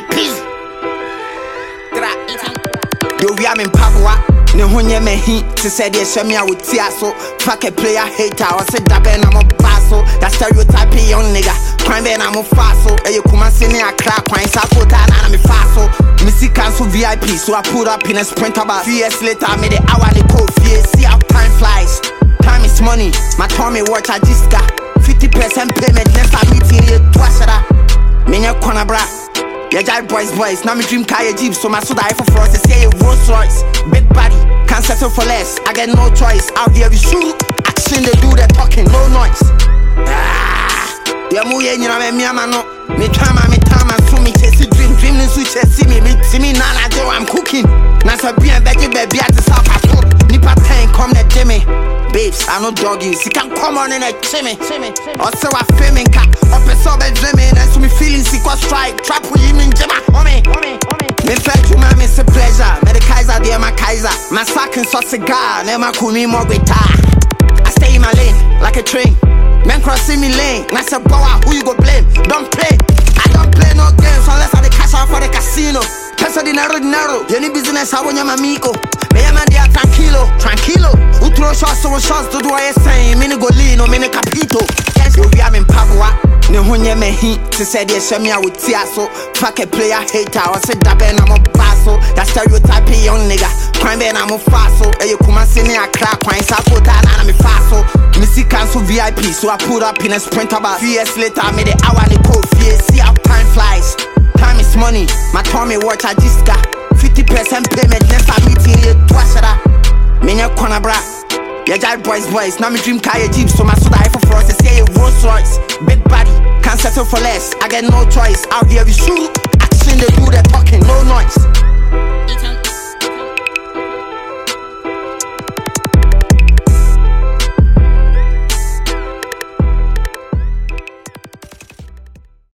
VIP. Yo, we am in Papua. Ne hunye me he to say the shemia with tiaso. Fuck a player hater or say that ben I'm a paso. That stereotype young nigga. Crime ben I'm a faso. And you come and see me a crack wine sako down and I'm a faso. Missy cancel VIP, so I put up in a sprint about 3 years later. I made the hourly code. See how time flies. Time is money. My Tommy watch I just got 50% payment. Next time meeting you twice that. Menya corner bra. Yeah, jive boys. Now me dream car jeep, so my soda for us. They say Rolls Royce, big body, can't settle for less. I get no choice. Out here we shoot, action they do the talking, no noise. Yeah, mu ye nyina me miamano. Me time, so me chase dream no switch see me nana do I'm cooking. Na so be and baby at the south afro. Nipa 10 come the Jimmy. Babes, I know doggy. She can come on in a chimney. Also I filming cat. Up a sub and dreaming. And so me feeling sick or strike. Trap with him in Jimma. Me felt you man, it's a pleasure. Me the Kaiser, dear my Kaiser. My fucking sauce cigar. Never cool me more guitar. I stay in my lane like a train. Men crossing me lane. And I said, boy, who you go blame? Don't play. I don't play no games unless I the cash out for the casino. Peso dinero. Any business I want your amigo. Me a man dia tranquilo. Who throw shots to do I say mini golino, mini capito. Yes, we am in Papua. Ne hunye me he to say the shemia with tiaso. Fuck a player hater or say that ben I'm a paso. That stereotype young nigga. Crime ben I'm a faso. And you come and see me a crack wine sako down and I'm a faso. Missy cancel VIP, so I put up in a sprint about 3 years later. I made the hourly code. See how time flies. Time is money. My Tommy watch I just got 50% payment. Next time meeting you twice that. Menya corner bra. Yeah, jive boys. Now me dream car jeep, so my soda for us. They say Rolls Royce, big body, can't settle for less. I get no choice. Out here we shoot, action they do the talking, no noise.